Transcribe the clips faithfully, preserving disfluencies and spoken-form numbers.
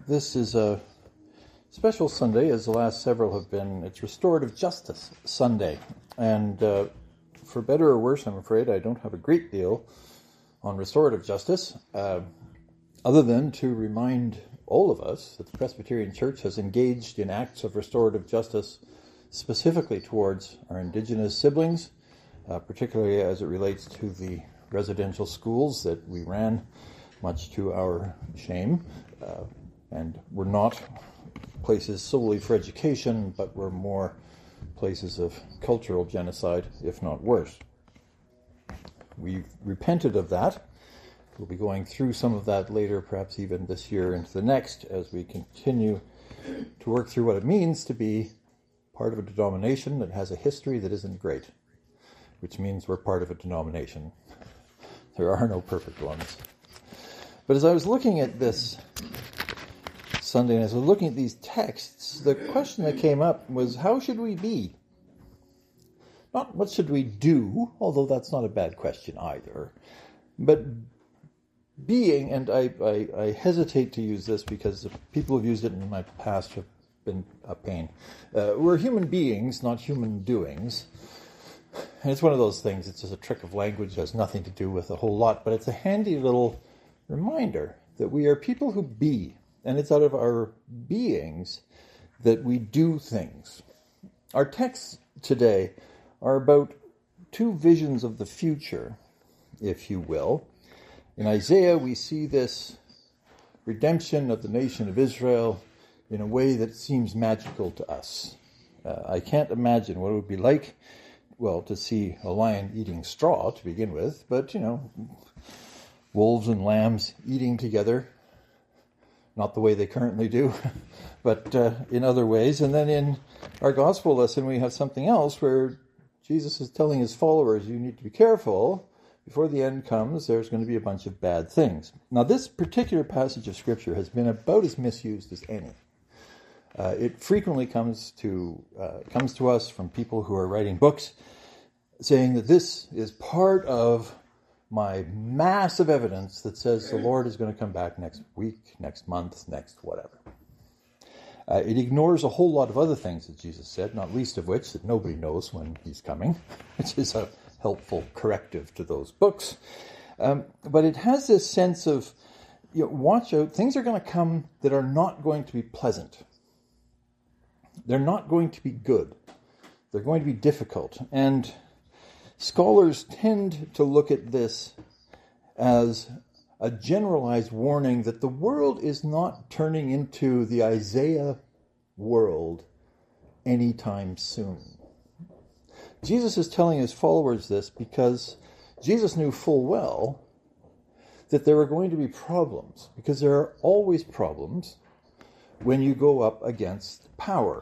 This is a special Sunday, as the last several have been. It's Restorative Justice Sunday. And uh, for better or worse, I'm afraid, I don't have a great deal on restorative justice, uh, other than to remind all of us that the Presbyterian Church has engaged in acts of restorative justice specifically towards our Indigenous siblings, uh, particularly as it relates to the residential schools that we ran, much to our shame, uh, and were not places solely for education, but were more places of cultural genocide, if not worse. We've repented of that. We'll be going through some of that later, perhaps even this year into the next, as we continue to work through what it means to be part of a denomination that has a history that isn't great, which means we're part of a denomination. There are no perfect ones. But as I was looking at this Sunday, and as I was looking at these texts, the question that came up was, how should we be? Not what should we do, although that's not a bad question either, but being, and I, I, I hesitate to use this because the people who've used it in my past have been a pain. Uh, we're human beings, not human doings. And it's one of those things, it's just a trick of language, it has nothing to do with a whole lot, but it's a handy little reminder that we are people who be, and it's out of our beings that we do things. Our texts today are about two visions of the future, if you will. In Isaiah, we see this redemption of the nation of Israel in a way that seems magical to us. Uh, I can't imagine what it would be like, well, to see a lion eating straw to begin with, but, you know, wolves and lambs eating together, not the way they currently do, but uh, in other ways. And then in our gospel lesson, we have something else where Jesus is telling his followers, you need to be careful. Before the end comes, there's going to be a bunch of bad things. Now, this particular passage of Scripture has been about as misused as any. Uh, it frequently comes to uh, comes to us from people who are writing books saying that this is part of my massive evidence that says the Lord is going to come back next week, next month, next whatever. Uh, it ignores a whole lot of other things that Jesus said, not least of which that nobody knows when he's coming, which is a helpful corrective to those books. Um, but it has this sense of, you know, watch out, things are going to come that are not going to be pleasant. They're not going to be good. They're going to be difficult. And scholars tend to look at this as a generalized warning that the world is not turning into the Isaiah world anytime soon. Jesus is telling his followers this because Jesus knew full well that there were going to be problems, because there are always problems when you go up against power.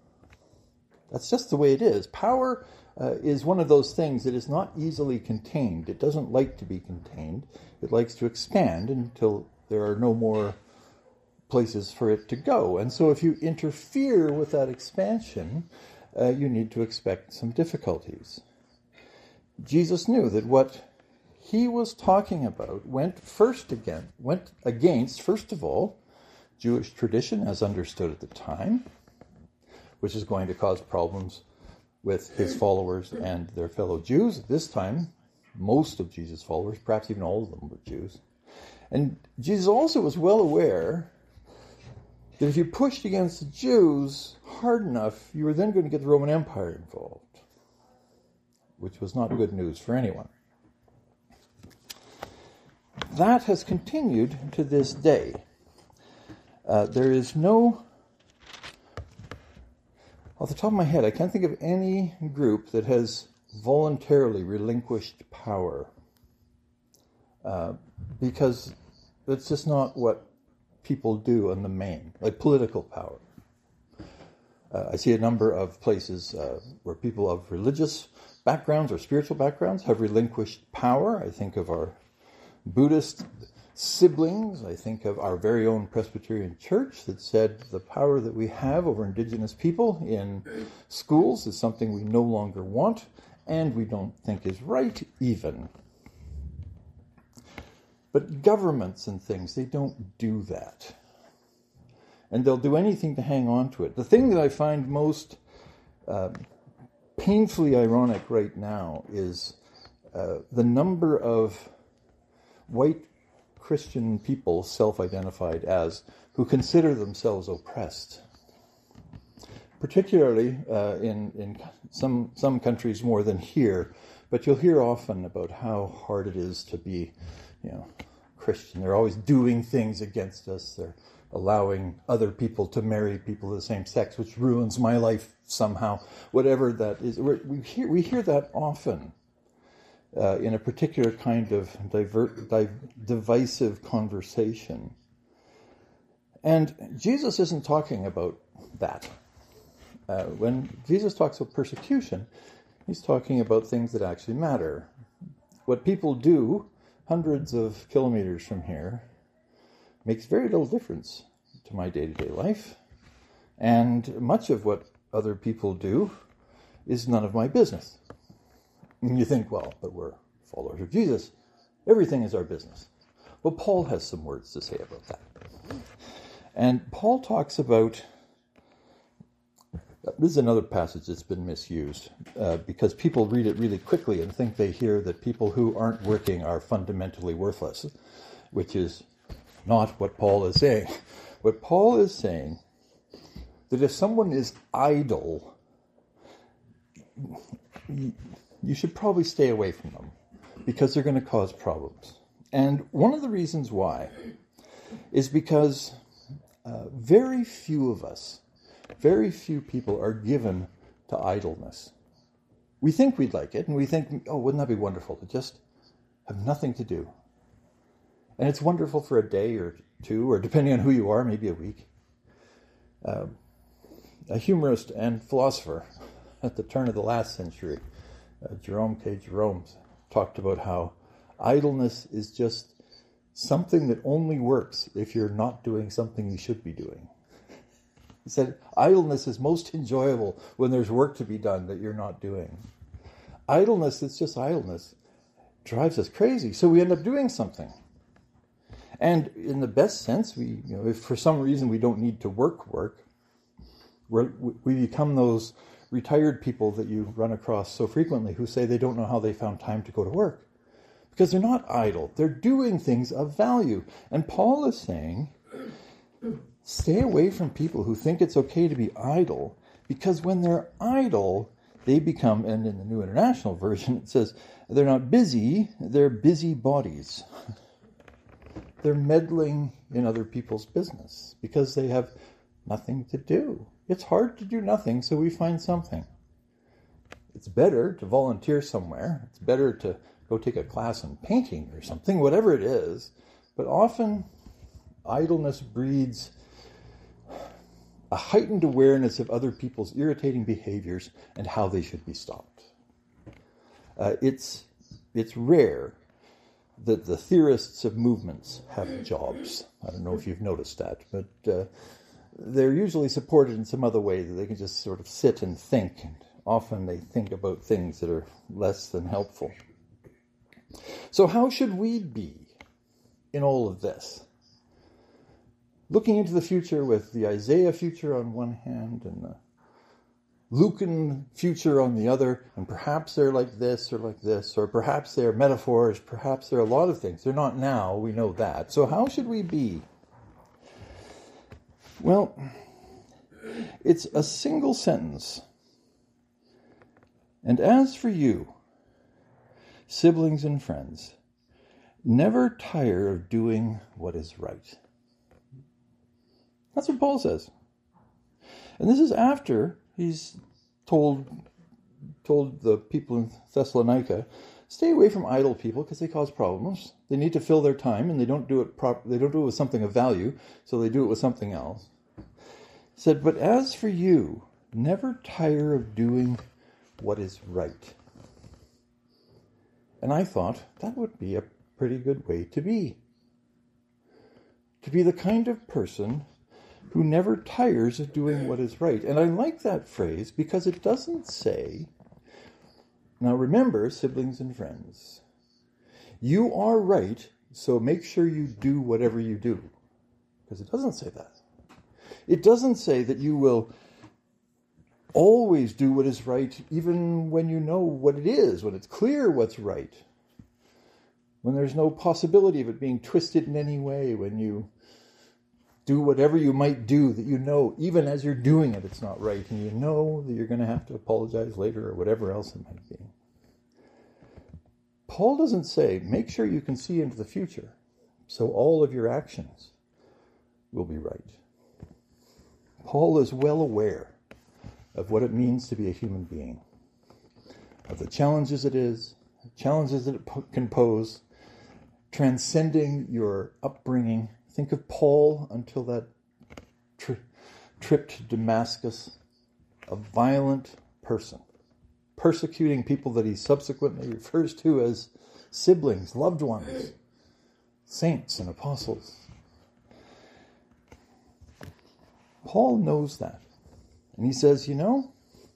That's just the way it is. Power uh, is one of those things that is not easily contained. It doesn't like to be contained. It likes to expand until there are no more places for it to go. And so if you interfere with that expansion, uh, you need to expect some difficulties. Jesus knew that what he was talking about went first again, went against, first of all, Jewish tradition as understood at the time, which is going to cause problems with his followers and their fellow Jews. At this time, most of Jesus' followers, perhaps even all of them, were Jews. And Jesus also was well aware that if you pushed against the Jews hard enough, you were then going to get the Roman Empire involved, which was not good news for anyone. That has continued to this day. Uh, there is no, off the top of my head, I can't think of any group that has voluntarily relinquished power, uh, because that's just not what people do in the main, like political power. Uh, I see a number of places uh, where people of religious backgrounds or spiritual backgrounds have relinquished power. I think of our Buddhist siblings. I think of our very own Presbyterian Church that said the power that we have over Indigenous people in schools is something we no longer want and we don't think is right even. But governments and things, they don't do that. and they'll do anything to hang on to it. The thing that I find most uh, painfully ironic right now is uh, the number of white Christian people, self-identified as, who consider themselves oppressed. Particularly uh, in, in some, some countries more than here, but you'll hear often about how hard it is to be, you know, Christian. They're always doing things against us. They're allowing other people to marry people of the same sex, which ruins my life somehow. Whatever that is, We're, we hear we hear that often uh, in a particular kind of divert, div, divisive conversation. And Jesus isn't talking about that. Uh, when Jesus talks about persecution, he's talking about things that actually matter. What people do hundreds of kilometers from here makes very little difference to my day-to-day life. And much of what other people do is none of my business. And you think, well, but we're followers of Jesus. Everything is our business. Well, Paul has some words to say about that. And Paul talks about, this is another passage that's been misused, uh, because people read it really quickly and think they hear that people who aren't working are fundamentally worthless, which is not what Paul is saying. What Paul is saying, that if someone is idle, you should probably stay away from them, because they're going to cause problems. And one of the reasons why is because uh, very few of us, very few people are given to idleness. We think we'd like it, and we think, oh, wouldn't that be wonderful to just have nothing to do? And it's wonderful for a day or two, or depending on who you are, maybe a week. Uh, a humorist and philosopher at the turn of the last century, uh, Jerome K. Jerome, talked about how idleness is just something that only works if you're not doing something you should be doing. He said, idleness is most enjoyable when there's work to be done that you're not doing. Idleness, it's just idleness, drives us crazy. So we end up doing something. And in the best sense, we, you know, if for some reason we don't need to work work, we're, we become those retired people that you run across so frequently who say they don't know how they found time to go to work. Because they're not idle. They're doing things of value. And Paul is saying, stay away from people who think it's okay to be idle, because when they're idle, they become, and in the New International Version it says, they're not busy, they're busy bodies. They're meddling in other people's business because they have nothing to do. It's hard to do nothing, so we find something. It's better to volunteer somewhere. It's better to go take a class in painting or something, whatever it is. But often, idleness breeds a heightened awareness of other people's irritating behaviors and how they should be stopped. Uh, it's, it's rare that the theorists of movements have jobs. I don't know if you've noticed that, but uh, they're usually supported in some other way that they can just sort of sit and think, and often they think about things that are less than helpful. So how should we be in all of this? Looking into the future with the Isaiah future on one hand and the Lucan future on the other, and perhaps they're like this or like this, or perhaps they're metaphors, perhaps they're a lot of things. They're not now, we know that. So how should we be? Well, it's a single sentence. And as for you, siblings and friends, never tire of doing what is right. That's what Paul says. And this is after he's told told the people in Thessalonica, stay away from idle people because they cause problems. They need to fill their time, and they don't do it prop- they don't do it with something of value, so they do it with something else. He said, but as for you, never tire of doing what is right. And I thought that would be a pretty good way to be. To be the kind of person who never tires of doing what is right. And I like that phrase because it doesn't say, now remember, siblings and friends, you are right, so make sure you do whatever you do. Because it doesn't say that. It doesn't say that you will always do what is right, even when you know what it is, when it's clear what's right, when there's no possibility of it being twisted in any way, when you do whatever you might do that you know, even as you're doing it, it's not right, and you know that you're going to have to apologize later or whatever else it might be. Paul doesn't say, make sure you can see into the future, so all of your actions will be right. Paul is well aware of what it means to be a human being, of the challenges it is, challenges that it po- can pose, transcending your upbringing. Think of Paul until that tri- trip to Damascus, a violent person, persecuting people that he subsequently refers to as siblings, loved ones, saints and apostles. Paul knows that. And he says, you know,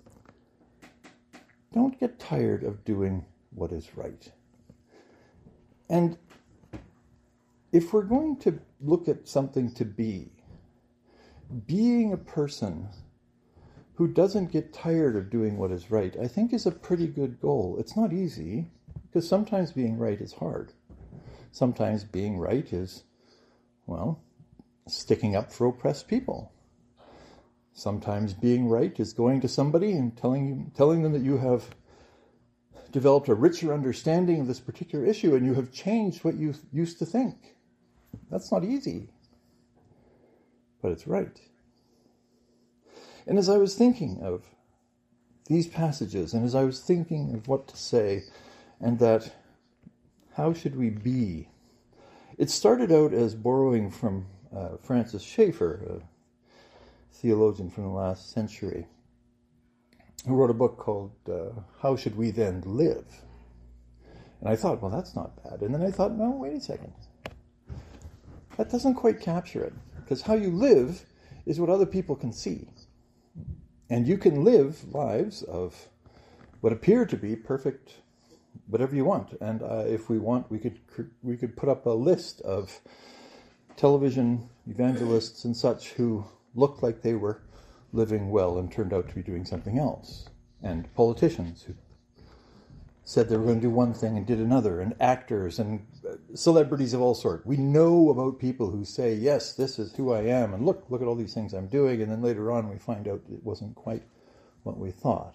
don't get tired of doing what is right. And if we're going to look at something to be, being a person who doesn't get tired of doing what is right, I think is a pretty good goal. It's not easy, because sometimes being right is hard. Sometimes being right is, well, sticking up for oppressed people. Sometimes being right is going to somebody and telling you, telling them that you have developed a richer understanding of this particular issue and you have changed what you used to think. That's not easy, but it's right. And as I was thinking of these passages, and as I was thinking of what to say, and that how should we be, it started out as borrowing from uh, Francis Schaeffer, a theologian from the last century, who wrote a book called uh, How Should We Then Live? And I thought, well, that's not bad. And then I thought, no, wait a second. That doesn't quite capture it. Because how you live is what other people can see. And you can live lives of what appear to be perfect, whatever you want. And uh, if we want, we could we could put up a list of television evangelists and such who looked like they were living well and turned out to be doing something else. And politicians who said they were going to do one thing and did another. And actors and celebrities of all sorts. We know about people who say, yes, this is who I am. And look, look at all these things I'm doing. And then later on we find out it wasn't quite what we thought.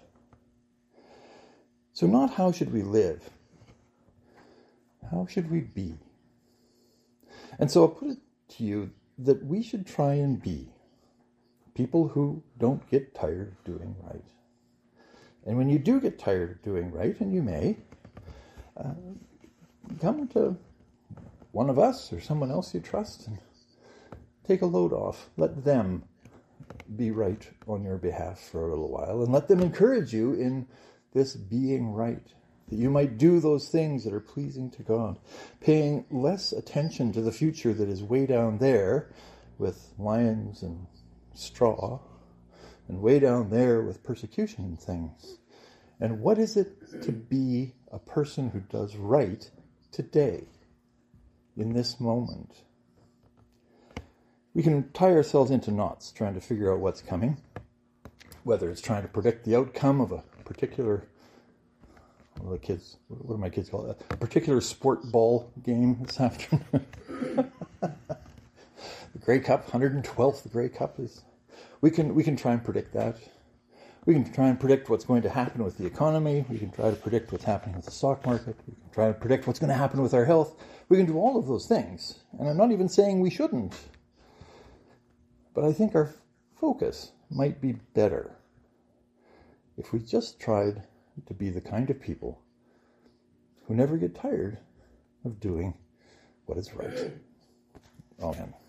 So not how should we live? How should we be? And so I'll put it to you that we should try and be people who don't get tired of doing right. And when you do get tired of doing right, and you may, uh, come to one of us or someone else you trust and take a load off. Let them be right on your behalf for a little while, and let them encourage you in this being right, that you might do those things that are pleasing to God, paying less attention to the future that is way down there with lions and straw, and way down there with persecution and things. And what is it to be a person who does right today, in this moment? We can tie ourselves into knots trying to figure out what's coming, whether it's trying to predict the outcome of a particular, what are the kids, what do my kids call it, a particular sport ball game this afternoon. The Grey Cup, one hundred twelfth Grey Cup is. We can we can try and predict that. We can try and predict what's going to happen with the economy. We can try to predict what's happening with the stock market. We can try to predict what's going to happen with our health. We can do all of those things. And I'm not even saying we shouldn't. But I think our focus might be better if we just tried to be the kind of people who never get tired of doing what is right. Amen.